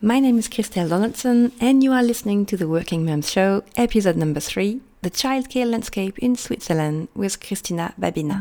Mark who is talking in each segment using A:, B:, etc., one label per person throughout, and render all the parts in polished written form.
A: My name is Christelle Donaldson, and you are listening to the Working Mums Show, episode number 3, The Childcare Landscape in Switzerland, with Christina Babina.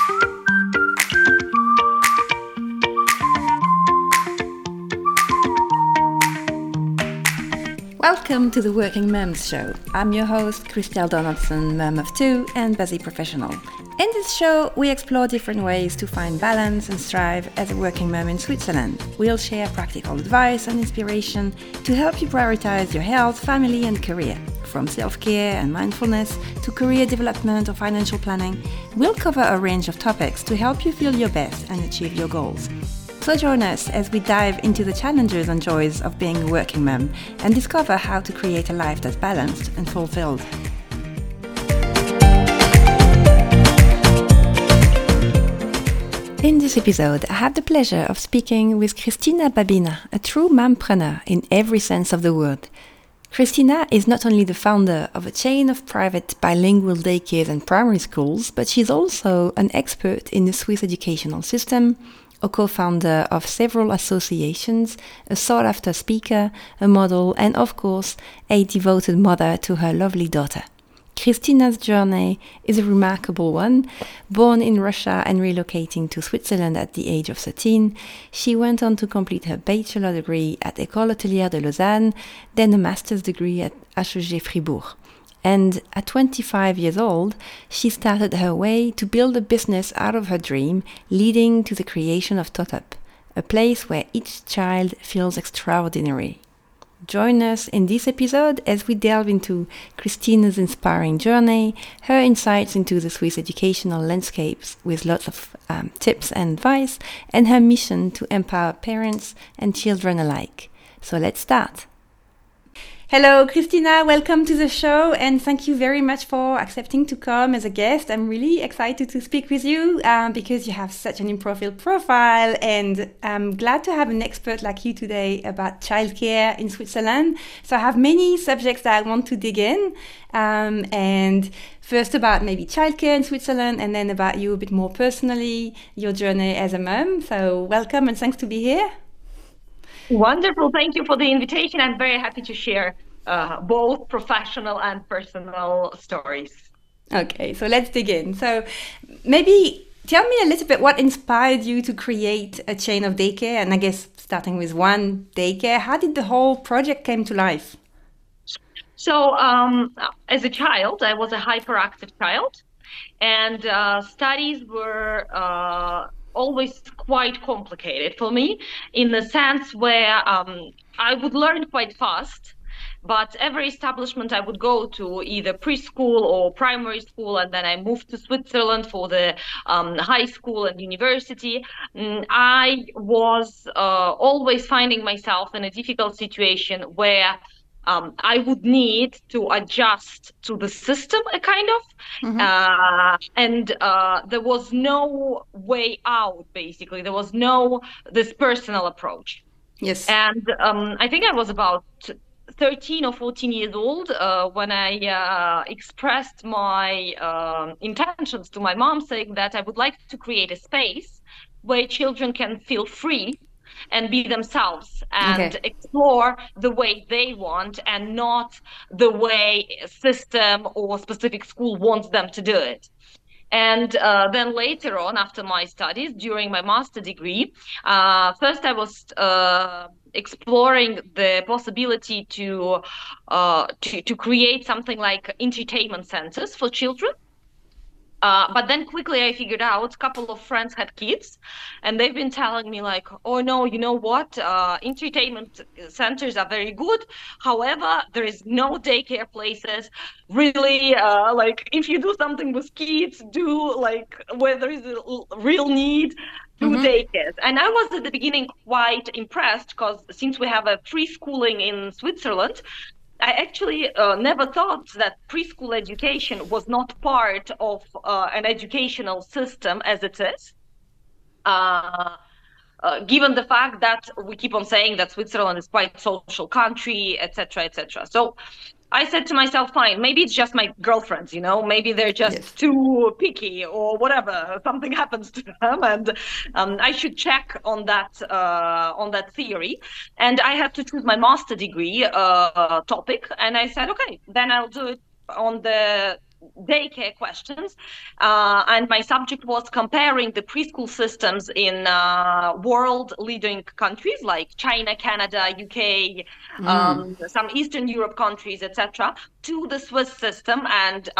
A: Welcome to the Working Mums Show. I'm your host, Christelle Donaldson, mum of 2 and busy professional. In this show, we explore different ways to find balance and strive as a working mum in Switzerland. We'll share practical advice and inspiration to help you prioritize your health, family and career. From self-care and mindfulness to career development or financial planning, we'll cover a range of topics to help you feel your best and achieve your goals. So join us as we dive into the challenges and joys of being a working mum and discover how to create a life that's balanced and fulfilled. In this episode, I have the pleasure of speaking with Christina Babina, a true mompreneur in every sense of the word. Christina is not only the founder of a chain of private bilingual daycares and primary schools, but she's also an expert in the Swiss educational system, a co-founder of several associations, a sought-after speaker, a model, and of course, a devoted mother to her lovely daughter. Christina's journey is a remarkable one. Born in Russia and relocating to Switzerland at the age of 13, she went on to complete her bachelor degree at École Hôtelière de Lausanne, then a master's degree at HEG Fribourg. And at 25 years old, she started her way to build a business out of her dream, leading to the creation of Totup, a place where each child feels extraordinary. Join us in this episode as we delve into Christina's inspiring journey, her insights into the Swiss educational landscapes with lots of tips and advice, and her mission to empower parents and children alike. So let's start. Hello, Christina. Welcome to the show, and thank you very much for accepting to come as a guest. I'm really excited to speak with you because you have such an in-profile profile, and I'm glad to have an expert like you today about childcare in Switzerland. So I have many subjects that I want to dig in, and first about maybe childcare in Switzerland, and then about you a bit more personally, your journey as a mum. So welcome and thanks to be here.
B: Wonderful. Thank you for the invitation. I'm very happy to share both professional and personal stories.
A: Okay, so let's dig in. So maybe tell me a little bit what inspired you to create a chain of daycare, and I guess starting with one daycare, how did the whole project came to life?
B: So as a child, I was a hyperactive child, and studies were always quite complicated for me in the sense where I would learn quite fast, but every establishment I would go to, either preschool or primary school, and then I moved to Switzerland for the high school and university, I was always finding myself in a difficult situation where I would need to adjust to the system, a kind of, and there was no way out, basically. There was no this personal approach.
A: Yes.
B: And I think I was about 13 or 14 years old when I expressed my intentions to my mom, saying that I would like to create a space where children can feel free and be themselves and explore the way they want and not the way a system or specific school wants them to do it. And then later on, after my studies, during my master degree, first I was exploring the possibility to create something like entertainment centers for children. But then quickly I figured out a couple of friends had kids, and they've been telling me like, oh no, you know what, entertainment centers are very good. However, there is no daycare places. Really, like if you do something with kids, do like where there is a real need, do daycares. And I was at the beginning quite impressed because since we have a preschooling in Switzerland, I actually never thought that preschool education was not part of an educational system as it is, given the fact that we keep on saying that Switzerland is quite a social country, etc., etc. So I said to myself, fine, maybe it's just my girlfriends, maybe they're just
A: Yes.
B: too picky or whatever. Something happens to them, and I should check on that theory. And I had to choose my master degree topic, and I said, okay, then I'll do it on the daycare questions, and my subject was comparing the preschool systems in world leading countries like China, Canada, UK, some Eastern Europe countries, etc., to the Swiss system, and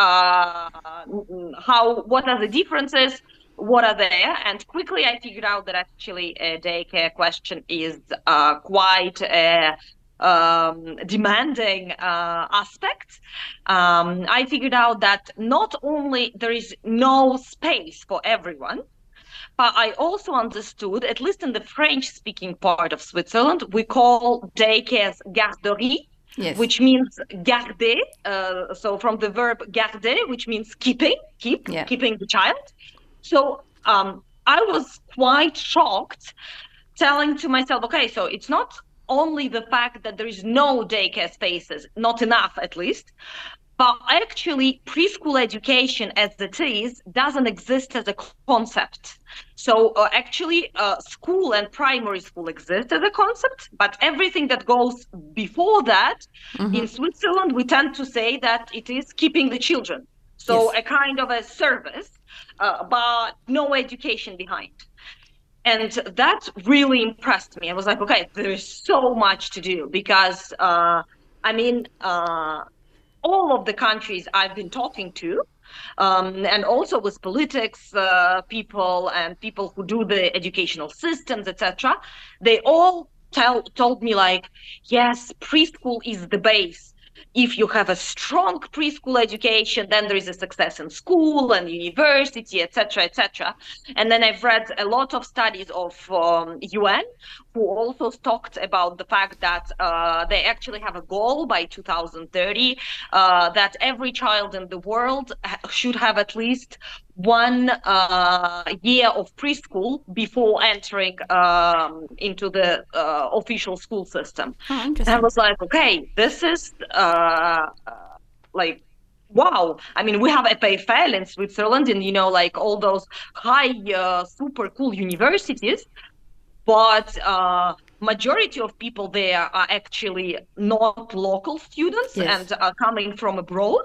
B: what are the differences, what are there. And quickly I figured out that actually a daycare question is quite a demanding aspect. I figured out that not only there is no space for everyone, but I also understood, at least in the French-speaking part of Switzerland, we call daycares garderie,
A: Yes.
B: which means garder. So from the verb garder, which means keeping the child. So I was quite shocked, telling to myself, okay, so it's not only the fact that there is no daycare spaces, not enough at least, but actually preschool education as it is doesn't exist as a concept. So actually school and primary school exist as a concept, but everything that goes before that, in Switzerland, we tend to say that it is keeping the children. So a kind of a service, but no education behind. And that really impressed me. I was like, okay, there is so much to do because, all of the countries I've been talking to, and also with politics people and people who do the educational systems, etc., they all told me like, yes, preschool is the base. If you have a strong preschool education, then there is a success in school and university, etc., etc. And then I've read a lot of studies of UN who also talked about the fact that they actually have a goal by 2030 that every child in the world should have at least 1 year of preschool before entering into the official school system. And I was like, okay, this is like, wow. I mean, we have EPFL in Switzerland and, like all those high, super cool universities. But majority of people there are actually not local students and are coming from abroad.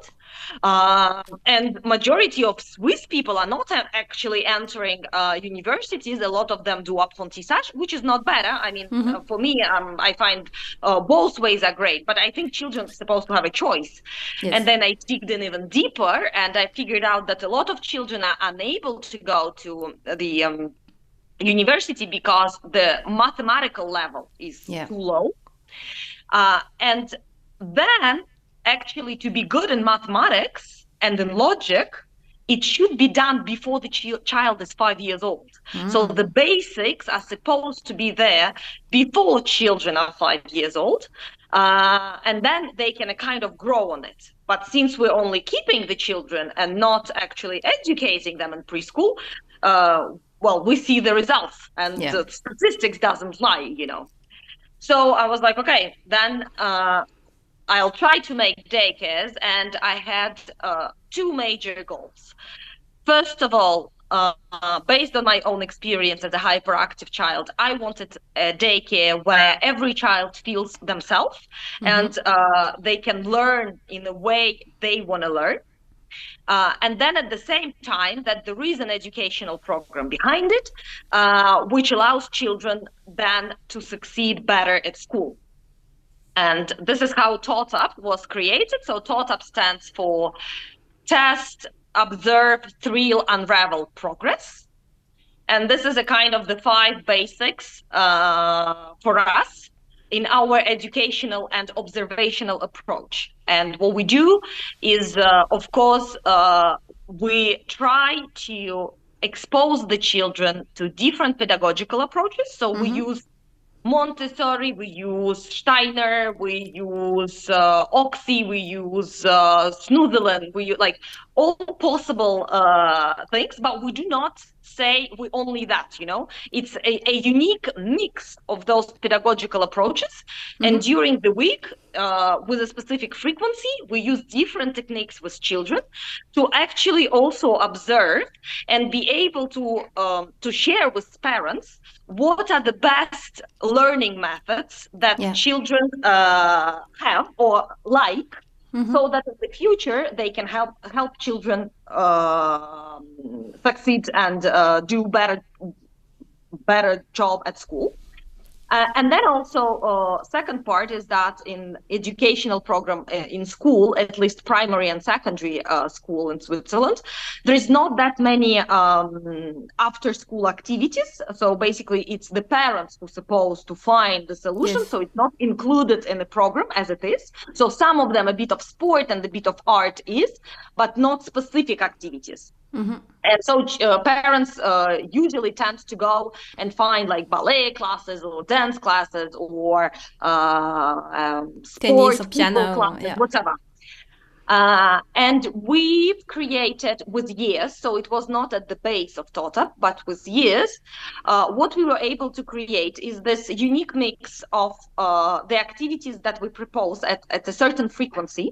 B: And majority of Swiss people are not actually entering universities. A lot of them do apprentissage, which is not better. I mean, for me, I find both ways are great, but I think children are supposed to have a choice. And then I digged in even deeper and I figured out that a lot of children are unable to go to the university because the mathematical level is too low. And then actually to be good in mathematics and in logic, it should be done before the child is 5 years old. So the basics are supposed to be there before children are 5 years old. And then they can kind of grow on it. But since we're only keeping the children and not actually educating them in preschool, well, we see the results and the statistics doesn't lie, So I was like, okay, then I'll try to make daycares. And I had 2 major goals. First of all, based on my own experience as a hyperactive child, I wanted a daycare where every child feels themselves and they can learn in the way they want to learn. And then at the same time that there is an educational program behind it, which allows children then to succeed better at school. And this is how TaughtUp was created. So TaughtUp stands for Test, Observe, Thrill, Unravel, Progress. And this is a kind of the 5 basics for us in our educational and observational approach. And what we do is, of course, we try to expose the children to different pedagogical approaches. So we use Montessori, we use Steiner, we use Oxy, we use Snootherland, we use like all possible things, but we do not say we only that, you know. It's a unique mix of those pedagogical approaches. And during the week, with a specific frequency, we use different techniques with children to actually also observe and be able to share with parents what are the best learning methods that children have or like, so that in the future they can help children succeed and do better job at school. And then also, second part is that in educational program in school, at least primary and secondary school in Switzerland, there is not that many after school activities. So basically, it's the parents who are supposed to find the solution. So it's not included in the program as it is. So some of them, a bit of sport and a bit of art is, but not specific activities. And so parents usually tend to go and find like ballet classes or dance classes or
A: tennis
B: sport,
A: or piano,
B: classes, whatever. And we've created with years, so it was not at the base of TOTAP, but with years, what we were able to create is this unique mix of the activities that we propose at a certain frequency.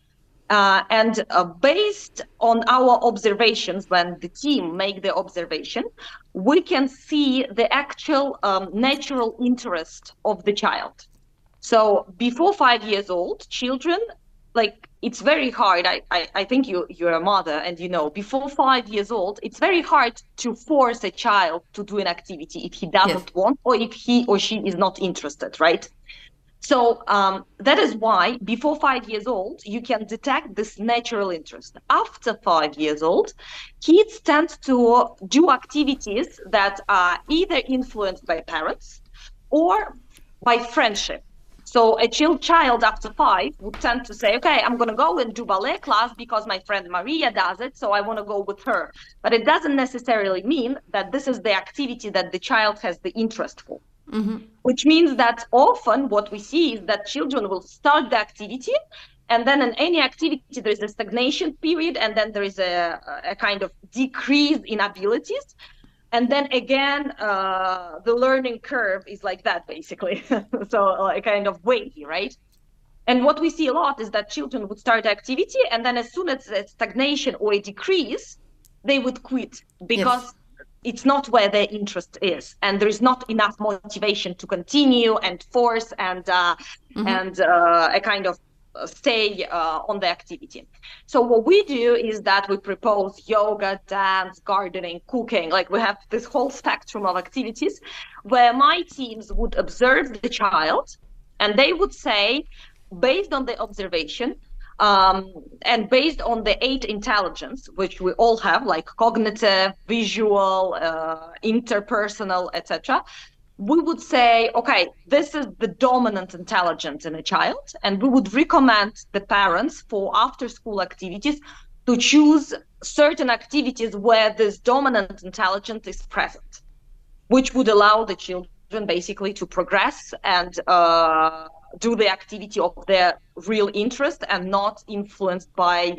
B: And based on our observations, when the team make the observation, we can see the actual natural interest of the child. So before 5 years old, children, like it's very hard. I think you're a mother and you know, before 5 years old, it's very hard to force a child to do an activity if he doesn't want or if he or she is not interested, right? So that is why before 5 years old, you can detect this natural interest. After 5 years old, kids tend to do activities that are either influenced by parents or by friendship. So a child after 5 would tend to say, okay, I'm going to go and do ballet class because my friend Maria does it, so I want to go with her. But it doesn't necessarily mean that this is the activity that the child has the interest for. Which means that often what we see is that children will start the activity, and then in any activity there is a stagnation period, and then there is a kind of decrease in abilities, and then again the learning curve is like that basically. So a kind of wavy, right? And what we see a lot is that children would start the activity, and then as soon as a stagnation or a decrease, they would quit because it's not where their interest is, and there is not enough motivation to continue and force and a kind of stay on the activity. So what we do is that we propose yoga, dance, gardening, cooking. Like we have this whole spectrum of activities where my teams would observe the child, and they would say, based on the observation, and based on the 8 intelligence, which we all have, like cognitive, visual, interpersonal, etc., we would say, okay, this is the dominant intelligence in a child, and we would recommend the parents for after-school activities to choose certain activities where this dominant intelligence is present, which would allow the children basically to progress and do the activity of their real interest and not influenced by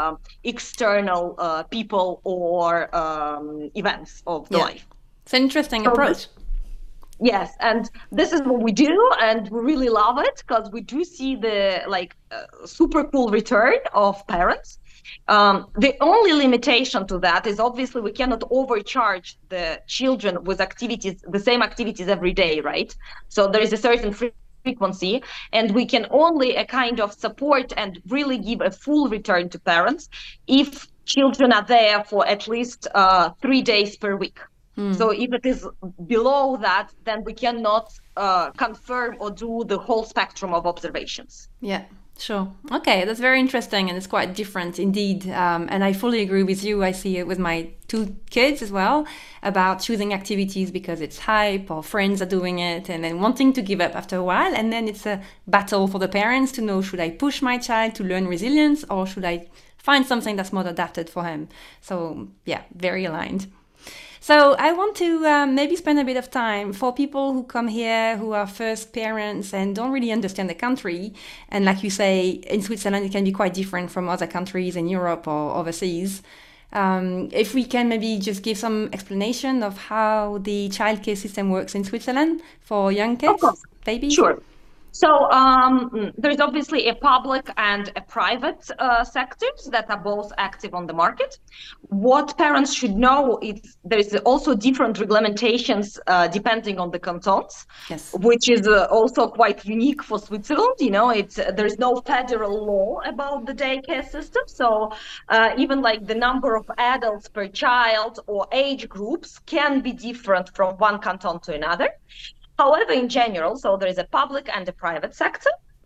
B: external people or events of the life.
A: It's an interesting approach.
B: Yes, and this is what we do, and we really love it because we do see the super cool return of parents. The only limitation to that is obviously we cannot overcharge the children with activities, the same activities every day, right? So there is a certain frequency, and we can only a kind of support and really give a full return to parents if children are there for at least 3 days per week. So if it is below that, then we cannot confirm or do the whole spectrum of observations.
A: Yeah, sure. Okay, that's very interesting, and it's quite different indeed. And I fully agree with you. I see it with my 2 kids as well, about choosing activities because it's hype or friends are doing it and then wanting to give up after a while. And then it's a battle for the parents to know, should I push my child to learn resilience or should I find something that's more adapted for him? So yeah, very aligned. So I want to maybe spend a bit of time for people who come here, who are first parents and don't really understand the country. And like you say, in Switzerland, it can be quite different from other countries in Europe or overseas. If we can maybe just give some explanation of how the childcare system works in Switzerland for young
B: Of
A: kids,
B: course.
A: babies.
B: Sure. So there's obviously a public and a private sectors that are both active on the market. What parents should know is there is also different regulations depending on the cantons,
A: Yes.
B: which is also quite unique for Switzerland. You know, it's there is no federal law about the daycare system, so even like the number of adults per child or age groups can be different from one canton to another. However, in general, so there is a public and a private sector.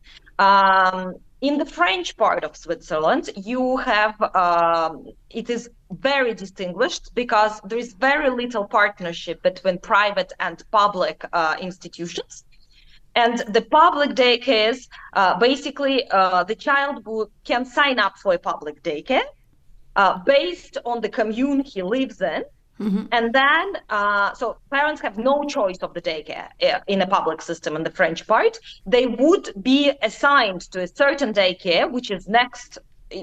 B: In the French part of Switzerland, you have, it is very distinguished because there is very little partnership between private and public institutions. And the public daycares, basically, the child can sign up for a public daycare based on the commune he lives in.
A: Mm-hmm.
B: And then, so parents have no choice of the daycare in a public system in the French part. They would be assigned to a certain daycare, which is next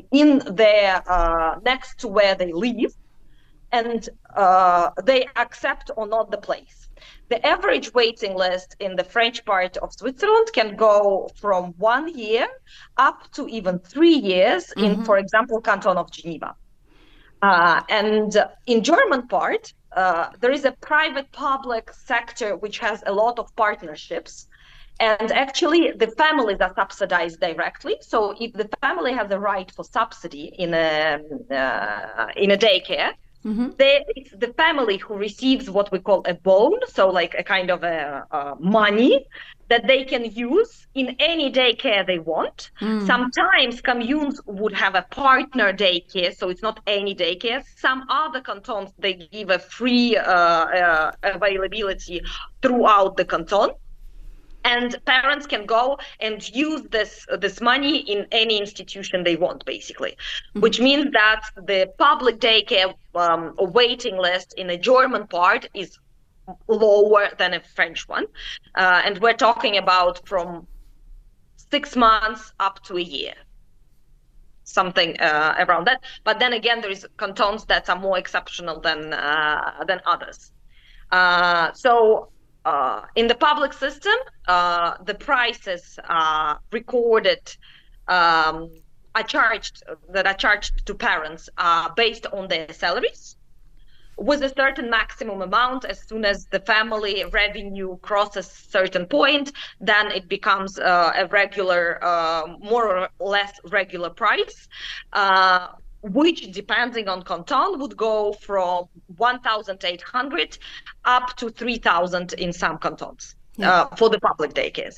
B: to where they live, and they accept or not the place. The average waiting list in the French part of Switzerland can go from 1 year up to even 3 years in, for example, Canton of Geneva. And in German part, there is a private-public sector which has a lot of partnerships. And actually, the families are subsidized directly. So if the family has a right for subsidy in a daycare, it's the family who receives what we call a bone, so like a kind of a money that they can use in any daycare they want. Sometimes communes would have a partner daycare, so it's not any daycare. Some other cantons, they give a free availability throughout the canton. And parents can go and use this money in any institution they want, basically, which means that the public daycare waiting list in the German part is lower than a French one. And we're talking about from 6 months up to a year, something around that. But then again, there is cantons that are more exceptional than others. In the public system, the prices are recorded, are charged to parents based on their salaries, with a certain maximum amount. As soon as the family revenue crosses a certain point, then it becomes a regular, more or less regular price, which, depending on canton, would go from 1,800 up to 3,000 in some cantons for the public daycares.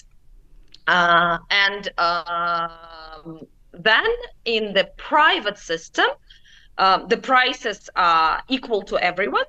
B: Then in the private system, the prices are equal to everyone.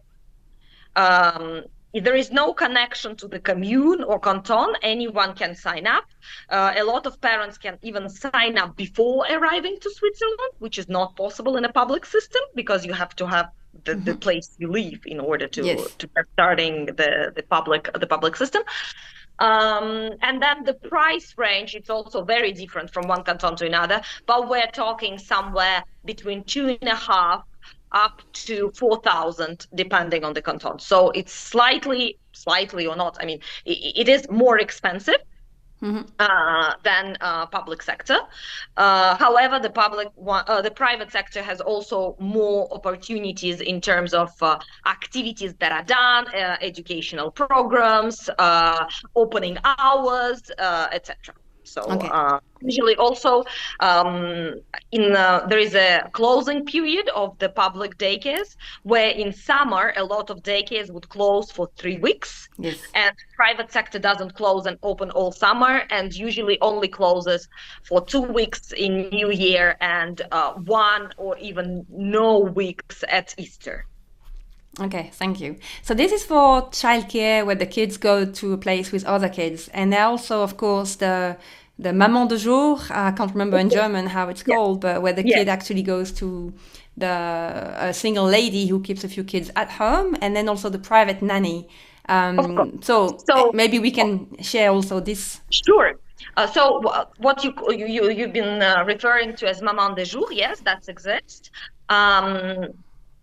B: There is no connection to the commune or canton. Anyone can sign up. A lot of parents can even sign up before arriving to Switzerland, which is not possible in a public system because you have to have the place you live in order to start starting the public system. And then the price range, it's also very different from one canton to another, but we're talking somewhere between 2.5 up to 4,000, depending on the canton. So it's slightly or not. I mean, it is more expensive than public sector. However, the private sector has also more opportunities in terms of activities that are done, educational programs, opening hours, etc. So usually also there is a closing period of the public daycares, where in summer a lot of daycares would close for 3 weeks, and private sector doesn't close and open all summer, and usually only closes for 2 weeks in New Year and 1 or even no weeks at Easter.
A: Okay, thank you. So this is for childcare, where the kids go to a place with other kids, and there also, of course, the maman de jour. I can't remember in German how it's called, but where the kid actually goes to a single lady who keeps a few kids at home, and then also the private nanny. So maybe we can share also this.
B: Sure. So what you've been referring to as maman de jour, yes, that exists.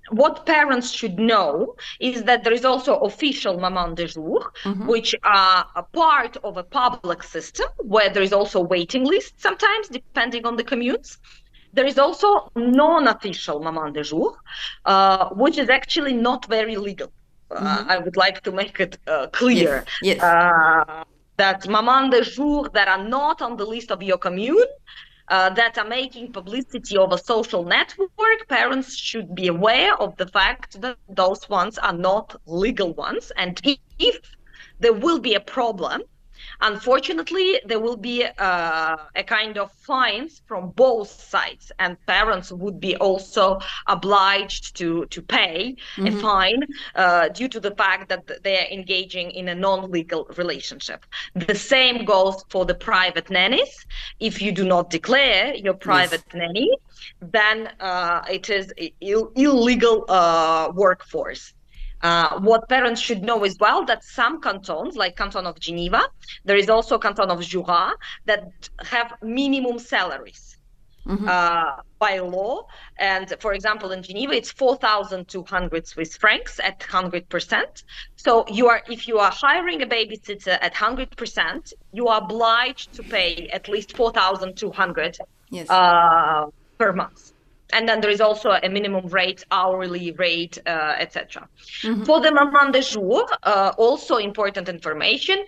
B: what parents should know is that there is also official maman de jour, which are a part of a public system where there is also waiting list sometimes, depending on the communes. There is also non-official maman de jour, which is actually not very legal. I would like to make it clear that maman de jour that are not on the list of your commune, that are making publicity of a social network, parents should be aware of the fact that those ones are not legal ones. And if there will be a problem, unfortunately, there will be a kind of fines from both sides, and parents would be also obliged to pay a fine due to the fact that they are engaging in a non-legal relationship. The same goes for the private nannies. If you do not declare your private nanny, then it is illegal workforce. What parents should know as well, that some cantons, like Canton of Geneva, there is also Canton of Jura, that have minimum salaries by law. And for example, in Geneva, it's 4,200 Swiss francs at 100%. So if you are hiring a babysitter at 100%, you are obliged to pay at least 4,200 per month. And then there is also a minimum rate, hourly rate, etc. For the maman de jour, also important information.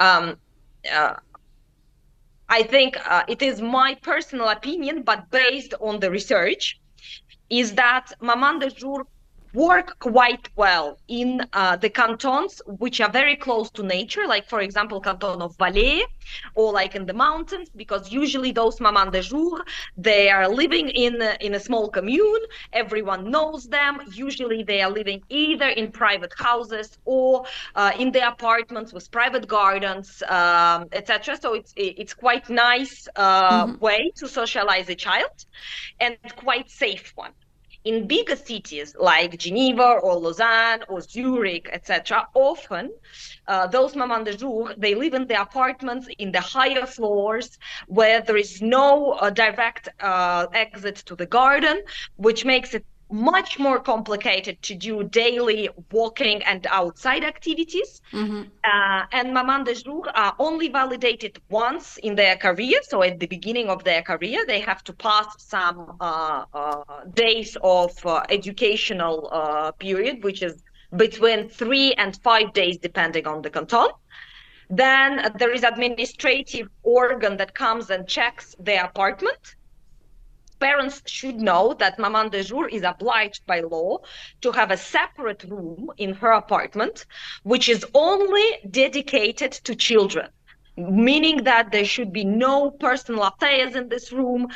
B: I think it is my personal opinion, but based on the research, is that maman de jour work quite well in the cantons which are very close to nature, like for example Canton of Valais, or like in the mountains, because usually those maman de jour, they are living in a small commune, everyone knows them, usually they are living either in private houses or in the apartments with private gardens, etc. So it's quite nice way to socialize a child, and quite safe one. In bigger cities like Geneva or Lausanne or Zurich, etc., often those maman de jour, they live in the apartments in the higher floors where there is no direct exit to the garden, which makes it much more complicated to do daily walking and outside activities. And maman de jour are only validated once in their career. So at the beginning of their career, they have to pass some days of educational period, which is between 3 and 5 days, depending on the canton. Then there is administrative organ that comes and checks their apartment. Parents should know that maman de jour is obliged by law to have a separate room in her apartment, which is only dedicated to children, meaning that there should be no personal affairs in this room.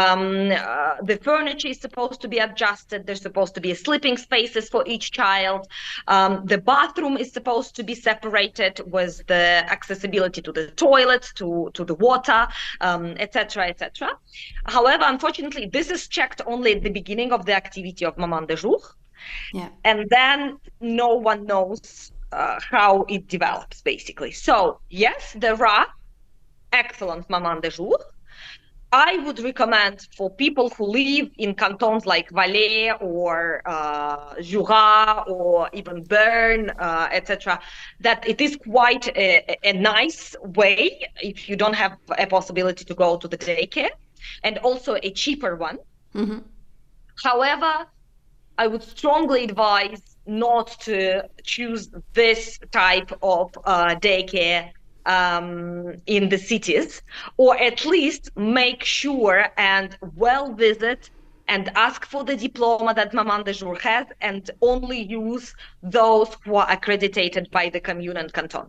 B: The furniture is supposed to be adjusted. There's supposed to be sleeping spaces for each child. The bathroom is supposed to be separated with the accessibility to the toilet, to the water, etc., etc. However, unfortunately, this is checked only at the beginning of the activity of maman de jour. And then no one knows how it develops, basically. So yes, there are excellent maman de jour. I would recommend for people who live in cantons like Valais or Jura or even Bern, etc., that it is quite a nice way if you don't have a possibility to go to the daycare, and also a cheaper one. However, I would strongly advise not to choose this type of daycare in the cities, or at least make sure and well visit and ask for the diploma that maman de jour has, and only use those who are accredited by the commune and canton.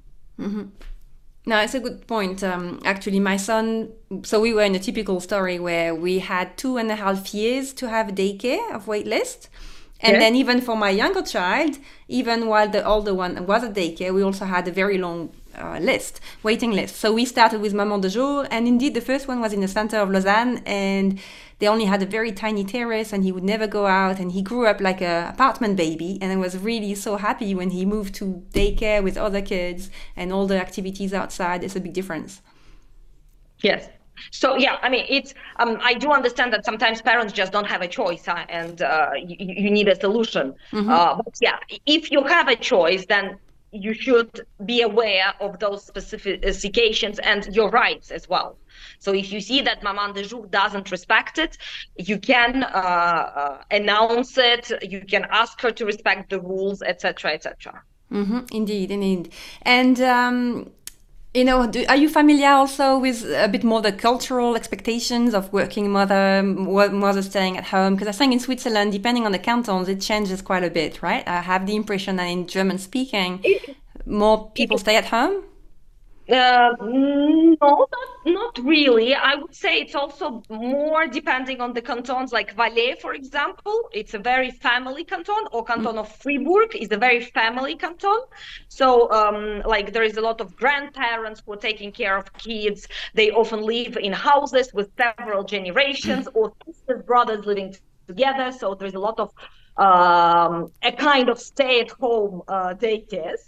A: No, it's a good point. Actually, my son, so we were in a typical story where we had 2.5 years to have daycare of waitlist. And then even for my younger child, even while the older one was at daycare, we also had a very long waiting list. So we started with maman de jour, and indeed the first one was in the center of Lausanne, and they only had a very tiny terrace, and he would never go out, and he grew up like an apartment baby, and I was really so happy when he moved to daycare with other kids and all the activities outside. It's a big difference.
B: Yes. So yeah, I mean, it's I do understand that sometimes parents just don't have a choice, and you need a solution. But yeah, if you have a choice, then you should be aware of those specifications and your rights as well. So if you see that Maman de Jour doesn't respect it, you can announce it. You can ask her to respect the rules, etc., etc.
A: Indeed, indeed. And are you familiar also with a bit more the cultural expectations of working mother staying at home? Because I think in Switzerland, depending on the cantons, it changes quite a bit, right? I have the impression that in German speaking, more people stay at home.
B: No, not really. I would say it's also more depending on the cantons, like Valais, for example. It's a very family canton, or canton of Fribourg is a very family canton. So, like there is a lot of grandparents who are taking care of kids. They often live in houses with several generations, or sisters, brothers living together. So there's a lot of a kind of stay-at-home daycares.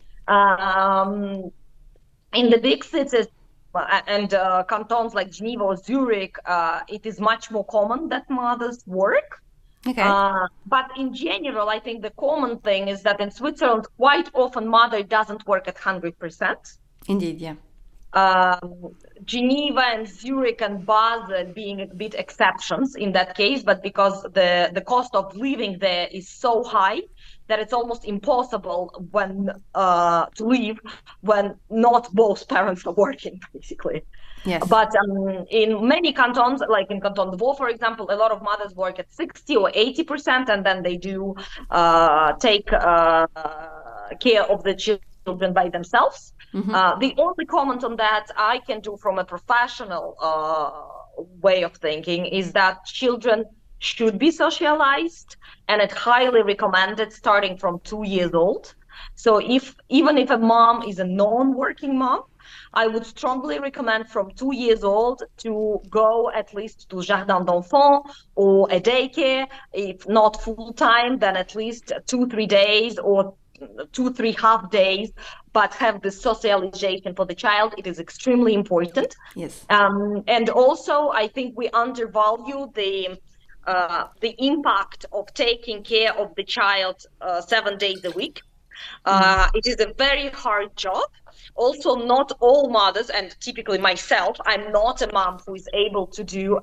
B: In the big cities and cantons like Geneva or Zurich, it is much more common that mothers work.
A: Okay.
B: But in general, I think the common thing is that in Switzerland, quite often mother doesn't work at 100%.
A: Indeed, yeah.
B: Geneva and Zurich and Basel being a bit exceptions in that case, but because the cost of living there is so high that it's almost impossible when to live when not both parents are working, basically.
A: Yes.
B: But in many cantons, like in Canton de Vaud, for example, a lot of mothers work at 60 or 80%, and then they do take care of the children by themselves. The only comment on that I can do from a professional way of thinking is that children should be socialized, and it's highly recommended starting from 2 years old. So even if a mom is a non-working mom, I would strongly recommend from 2 years old to go at least to Jardin d'Enfants or a daycare. If not full-time, then at least 2-3 days or 2-3 half days, but have the socialization for the child. It is extremely important.
A: Yes.
B: And also, I think we undervalue the impact of taking care of the child 7 days a week. It is a very hard job. Also, not all mothers, and typically myself, I'm not a mom who is able to do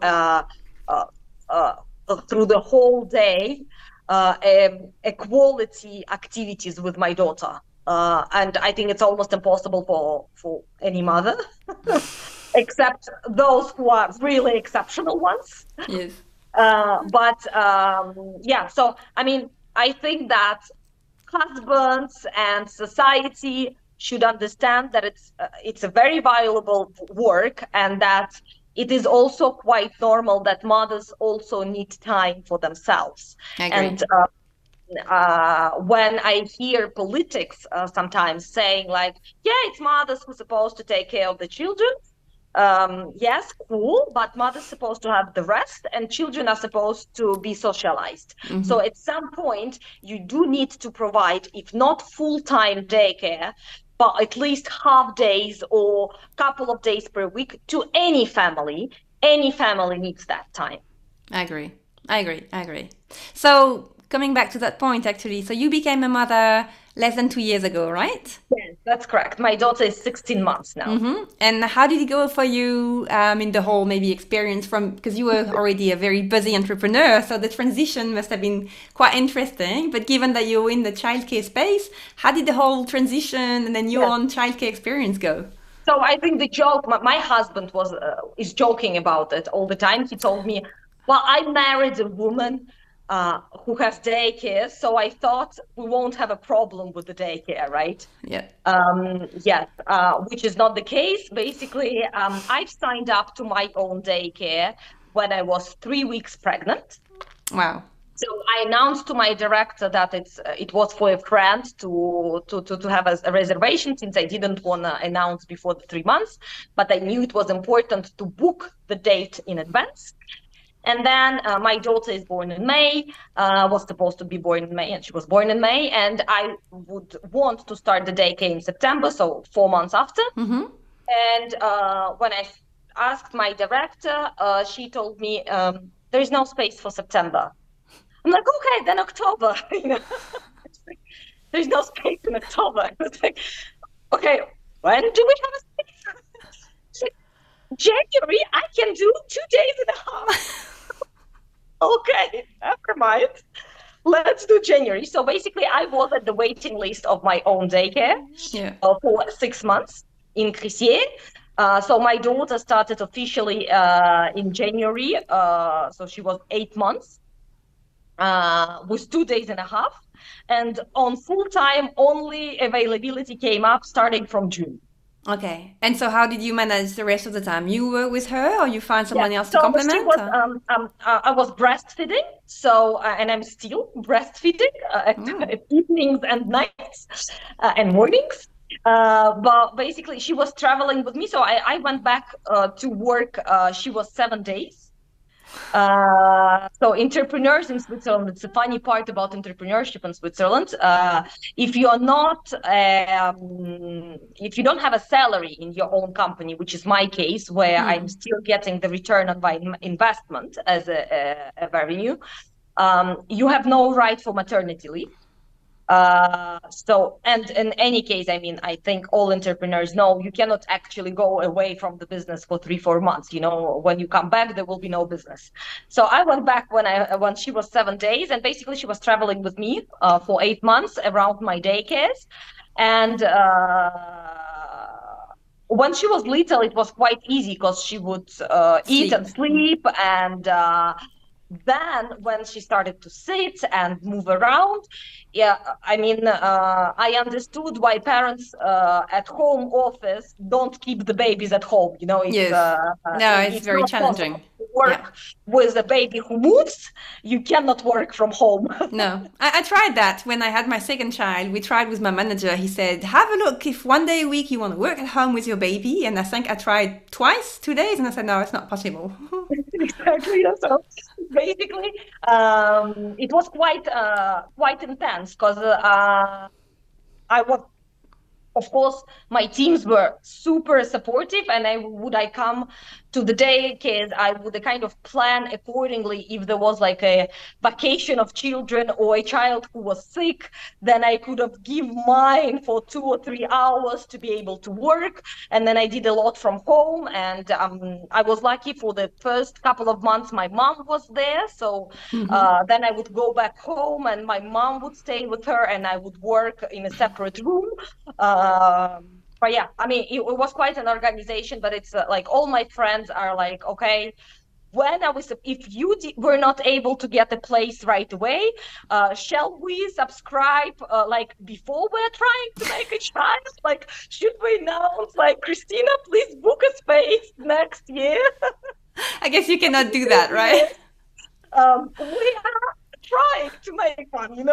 B: through the whole day equality activities with my daughter. And I think it's almost impossible for any mother, except those who are really exceptional ones.
A: Yes.
B: Yeah, so I mean, I think that husbands and society should understand that it's a very valuable work, and that it is also quite normal that mothers also need time for themselves.
A: I agree.
B: And when I hear politics sometimes saying like, yeah, it's mothers who are supposed to take care of the children. Yes, cool, but mother's supposed to have the rest, and children are supposed to be socialized. So at some point, you do need to provide, if not full-time daycare, but at least half days or couple of days per week to any family. Any family needs that time.
A: I agree. So coming back to that point, actually, so you became a mother less than 2 years ago, right?
B: Yes, that's correct. My daughter is 16 months now.
A: And how did it go for you in the whole maybe experience because you were already a very busy entrepreneur, so the transition must have been quite interesting. But given that you're in the childcare space, how did the whole transition and then your own childcare experience go?
B: So I think the joke, my husband is joking about it all the time. He told me, well, I married a woman who has daycare, so I thought we won't have a problem with the daycare, right?
A: Yeah.
B: Yes, which is not the case. Basically, I've signed up to my own daycare when I was 3 weeks pregnant.
A: Wow.
B: So I announced to my director that it was for a friend to have a reservation, since I didn't want to announce before the 3 months, but I knew it was important to book the date in advance. And then my daughter is born in May, was supposed to be born in May, and she was born in May. And I would want to start the daycare in September, so 4 months after. And when I asked my director. She told me there is no space for September. I'm like, okay, then October. There's no space in October. I was like, okay, when do we have a space? She's like, January, I can do 2 days and a half. Okay, never mind. Let's do January. So basically, I was at the waiting list of my own daycare for 6 months in Crissier. So my daughter started officially in January. So she was 8 months with 2 days and a half. And on full time, only availability came up starting from June.
A: Okay. And so how did you manage the rest of the time? You were with her, or you find someone else to complement?
B: I was breastfeeding, so and I'm still breastfeeding at evenings and nights and mornings. But basically, she was traveling with me, so I went back to work. She was 7 days. So entrepreneurs in Switzerland, it's a funny part about entrepreneurship in Switzerland. If you are not, if you don't have a salary in your own company, which is my case, where I'm still getting the return on my investment as a revenue, you have no right for maternity leave. So, and in any case, I mean, I think all entrepreneurs know you cannot actually go away from the business for 3-4 months. When you come back, there will be no business. So I went back when she was 7 days, and basically she was traveling with me for 8 months around my daycares. And when she was little, it was quite easy because she would eat and sleep, and then when she started to sit and move around, I mean, I understood why parents at home office don't keep the babies at home.
A: It's very challenging.
B: Work with a baby who moves, you cannot work from home.
A: No, I tried that when I had my second child. We tried with my manager. He said, have a look if 1 day a week you want to work at home with your baby. And I think I tried twice, 2 days, and I said, no, it's not possible.
B: Exactly. So basically, it was quite intense because I was, of course, my teams were super supportive, and I come to the daycare, I would kind of plan accordingly. If there was like a vacation of children or a child who was sick, then I could have give mine for 2 or 3 hours to be able to work. And then I did a lot from home, and I was lucky for the first couple of months my mom was there. So then I would go back home and my mom would stay with her, and I would work in a separate room. But yeah, I mean, it was quite an organization, but it's like all my friends are like, okay, if you were not able to get a place right away, shall we subscribe like before we're trying to make a child? Like, should we announce like, Christina, please book a space next year?
A: I guess you cannot do that, right?
B: We are trying to make one,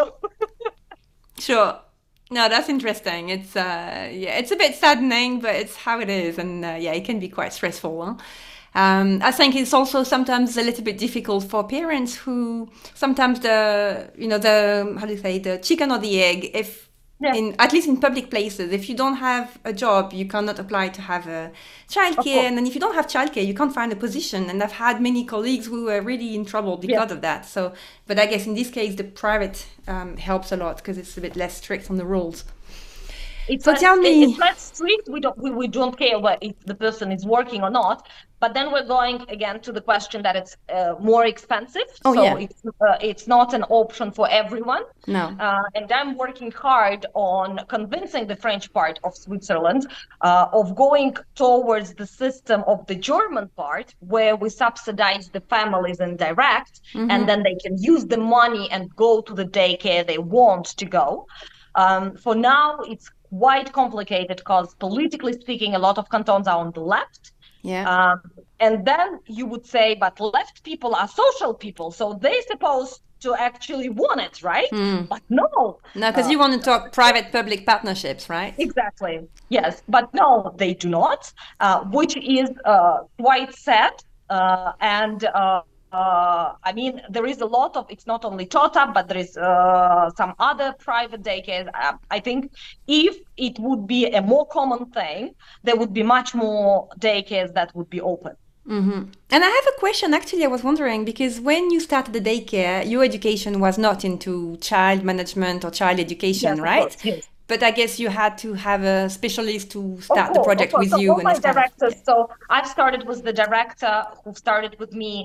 A: Sure. No, that's interesting. It's it's a bit saddening, but it's how it is, and it can be quite stressful. Huh? I think it's also sometimes a little bit difficult for parents who sometimes the how do you say, the chicken or the egg. If at least in public places, if you don't have a job, you cannot apply to have a childcare, and then if you don't have childcare, you can't find a position. And I've had many colleagues who were really in trouble because of that. So, but I guess in this case, the private helps a lot because it's a bit less strict on the rules.
B: It's less strict. We don't care if the person is working or not. But then we're going again to the question that it's more expensive. It's not an option for everyone.
A: No.
B: And I'm working hard on convincing the French part of Switzerland of going towards the system of the German part, where we subsidize the families indirect, and then they can use the money and go to the daycare they want to go. For now, it's quite complicated because politically speaking, a lot of cantons are on the left.
A: Yeah.
B: And then you would say, but left people are social people, so they're supposed to actually want it, right? But no.
A: No, because you want to talk private-public partnerships, right?
B: Exactly. Yes, but no, they do not, which is quite sad. And I mean, there is a lot of, it's not only Tota, but there is some other private daycares. I think if it would be a more common thing, there would be much more daycares that would be open.
A: Mm-hmm. And I have a question. Actually, I was wondering because when you started the daycare, your education was not into child management or child education,
B: Yes, of
A: right?
B: course, yes.
A: But I guess you had to have a specialist to
B: Of
A: start the
B: course, of
A: project
B: course.
A: with
B: So
A: you
B: all
A: and
B: my
A: this kind of.
B: directors,
A: Yeah.
B: so I've started with the director who started with me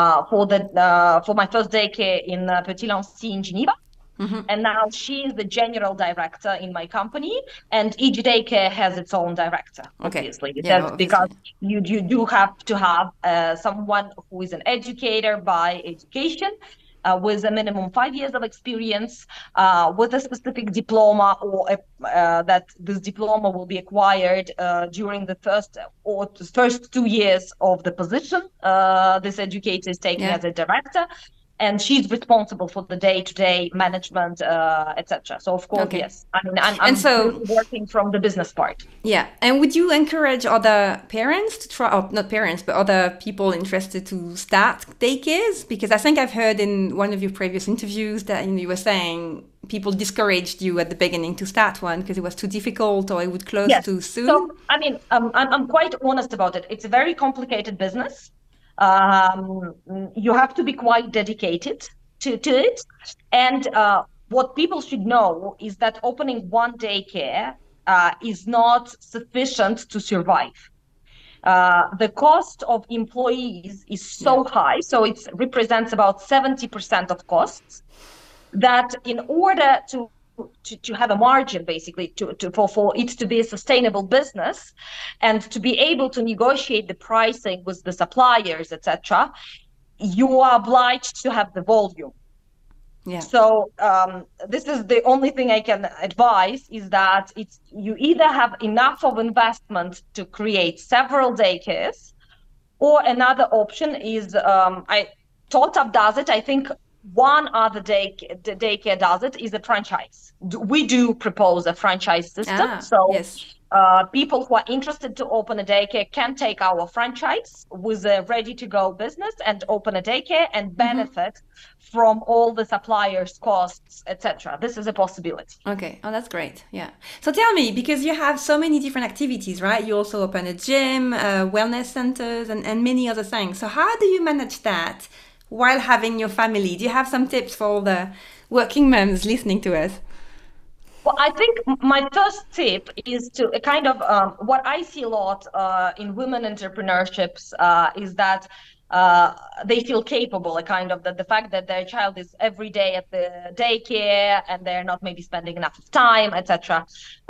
B: for my first daycare in Petit-Lancy in Geneva.
A: Mm-hmm.
B: And now she is the general director in my company, and each daycare has its own director,
A: Okay.
B: obviously.
A: Yeah,
B: That's
A: obviously.
B: because you do have to have someone who is an educator by education, with a minimum 5 years of experience, with a specific diploma, or that this diploma will be acquired during the first 2 years of the position. This educator is taking
A: Yeah.
B: as a director, and she's responsible for the day-to-day management, etc. So of course,
A: Okay.
B: yes. I mean,
A: And
B: I'm
A: so,
B: really working from the business part.
A: yeah. And would you encourage other parents to try, or not parents, but other people interested to start daycares? Because I think I've heard in one of your previous interviews that you were saying people discouraged you at the beginning to start one because it was too difficult or it would close
B: Yes.
A: too
B: So
A: soon.
B: I mean, I'm quite honest about it. It's a very complicated business. You have to be quite dedicated to it. And what people should know is that opening one daycare is not sufficient to survive. The cost of employees is
A: Yeah.
B: so high, so it represents about 70% of costs, that in order to have a margin, basically for it to be a sustainable business and to be able to negotiate the pricing with the suppliers, etc., you are obliged to have the volume.
A: Yeah.
B: So this is the only thing I can advise, is that you either have enough of investment to create several daycares, or another option is TOTAP does it. I think one other daycare does it, is a franchise. We do propose a franchise system.
A: Ah,
B: So
A: yes.
B: people who are interested to open a daycare can take our franchise with a ready-to-go business and open a daycare and benefit from all the suppliers' costs, etc. This is a possibility.
A: Okay. Oh, that's great. Yeah. So tell me, because you have so many different activities, right? You also open a gym, wellness centers, and many other things. So how do you manage that while having your family? Do you have some tips for all the working moms listening to us?
B: Well, I think my first tip is to kind of what I see a lot in women entrepreneurships is that they feel capable, a kind of the fact that their child is every day at the daycare and they're not maybe spending enough time, etc.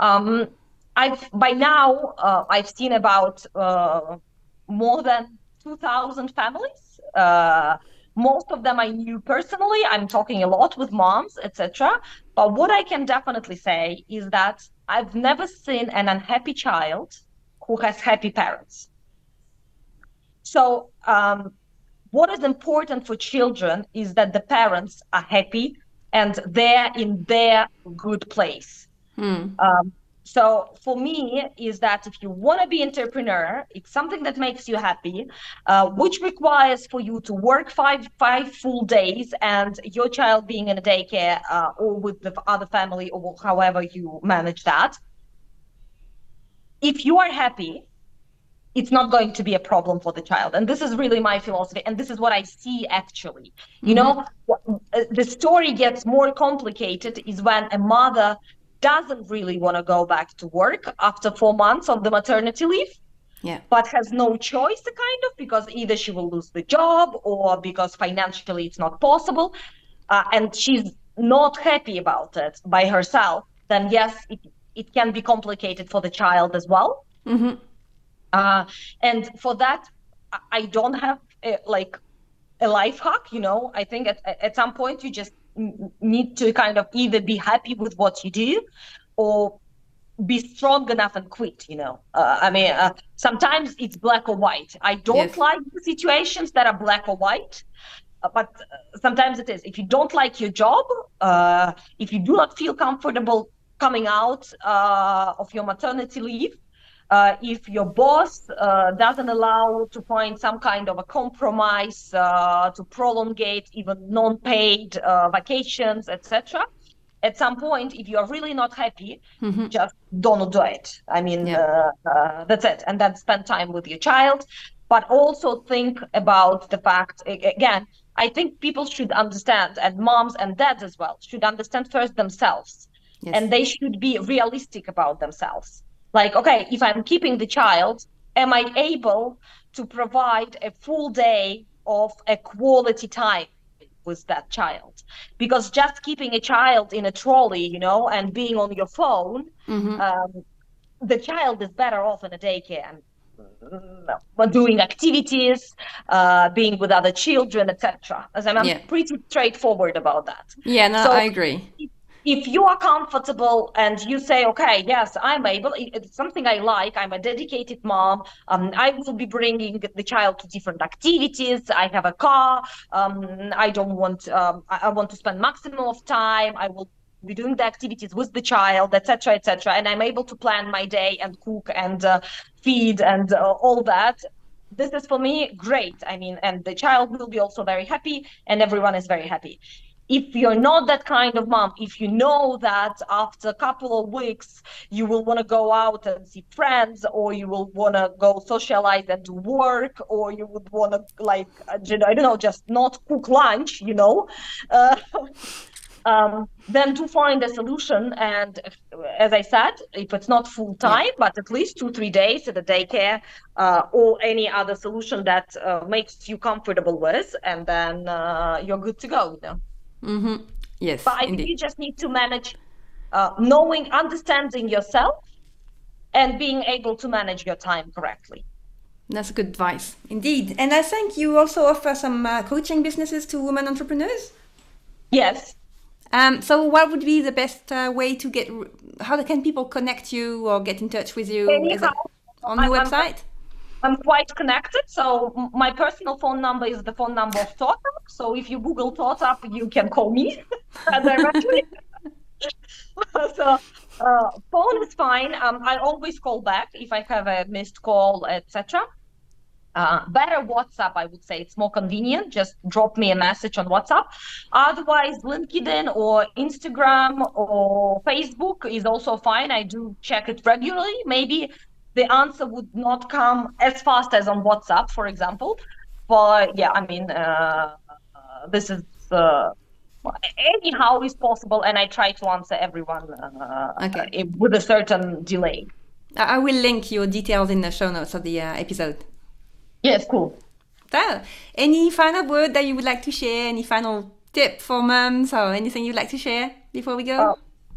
B: By now I've seen about more than 2,000 families. Most of them I knew personally. I'm talking a lot with moms, etc. But what I can definitely say is that I've never seen an unhappy child who has happy parents. So what is important for children is that the parents are happy and they're in their good place. So for me is that if you want to be entrepreneur, it's something that makes you happy, which requires for you to work five full days, and your child being in a daycare or with the other family, or however you manage that. If you are happy, it's not going to be a problem for the child. And this is really my philosophy. And this is what I see actually. You know, the story gets more complicated is when a mother doesn't really want to go back to work after 4 months of the maternity leave, but has no choice, kind of, because either she will lose the job or because financially it's not possible. And she's not happy about it by herself, then yes, it can be complicated for the child as well. And for that, I don't have like a life hack, you know. I think at some point you just need to kind of either be happy with what you do or be strong enough and quit, you know. I mean, sometimes it's black or white. I don't like the situations that are black or white, but sometimes it is. If you don't like your job, if you do not feel comfortable coming out of your maternity leave, if your boss doesn't allow to find some kind of a compromise to prolongate even non-paid vacations, etc. At some point, if you're really not happy, just don't do it. I mean, that's it. And then spend time with your child. But also think about the fact, again, I think people should understand, and moms and dads as well, should understand first themselves. Yes. And they should be realistic about themselves. Like, okay, if I'm keeping the child, am I able to provide a full day of a quality time with that child? Because just keeping a child in a trolley, you know, and being on your phone, the child is better off in a daycare and doing activities, being with other children, etc. As I'm pretty straightforward about that.
A: Yeah, no, so I agree.
B: If you are comfortable and you say, okay, yes, I'm able, it's something I like, I'm a dedicated mom, I will be bringing the child to different activities, I have a car, I don't want, I want to spend maximum of time, I will be doing the activities with the child, etc., and I'm able to plan my day and cook and feed and all that. This is for me great. I mean, and the child will be also very happy and everyone is very happy. If you're not that kind of mom, if you know that after a couple of weeks you will want to go out and see friends, or you will want to go socialize and do work, or you would want to, like, I don't know, just not cook lunch, you know, then to find a solution. And as I said, if it's not full time, but at least 2-3 days at a daycare, or any other solution that makes you comfortable with, and then you're good to go, you know.
A: Yes,
B: but I think you just need to manage knowing, understanding yourself, and being able to manage your time correctly.
A: That's good advice, indeed. And I think you also offer some coaching businesses to women entrepreneurs.
B: Yes.
A: So what would be the best way to get, how can people connect you or get in touch with you on your website?
B: I'm quite connected. So my personal phone number is the phone number of ThoughtUp. So if you Google ThoughtUp, you can call me directly. So phone is fine. I always call back if I have a missed call, etc. Better WhatsApp, I would say. It's more convenient. Just drop me a message on WhatsApp. Otherwise, LinkedIn or Instagram or Facebook is also fine. I do check it regularly. Maybe the answer would not come as fast as on WhatsApp, for example. But yeah, I mean, this is anyhow is possible, and I try to answer everyone with a certain delay.
A: I will link your details in the show notes of the episode.
B: Yes, cool.
A: So, any final word that you would like to share? Any final tip for moms or anything you'd like to share before we go?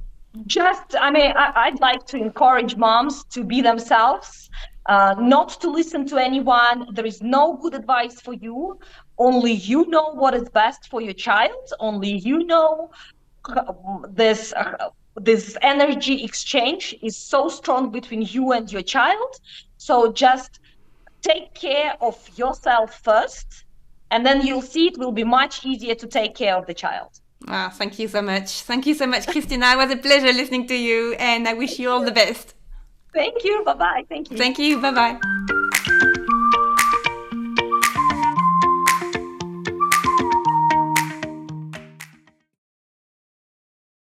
B: I'd like to encourage moms to be themselves, not to listen to anyone. There is no good advice for you. Only you know what is best for your child. Only you know this energy exchange is so strong between you and your child. So just take care of yourself first, and then you'll see it will be much easier to take care of the child.
A: Thank you so much. Thank you so much, Kristina. It was a pleasure listening to you, and I wish you all the best.
B: Thank you. Bye-bye. Thank you.
A: Thank you. Bye-bye.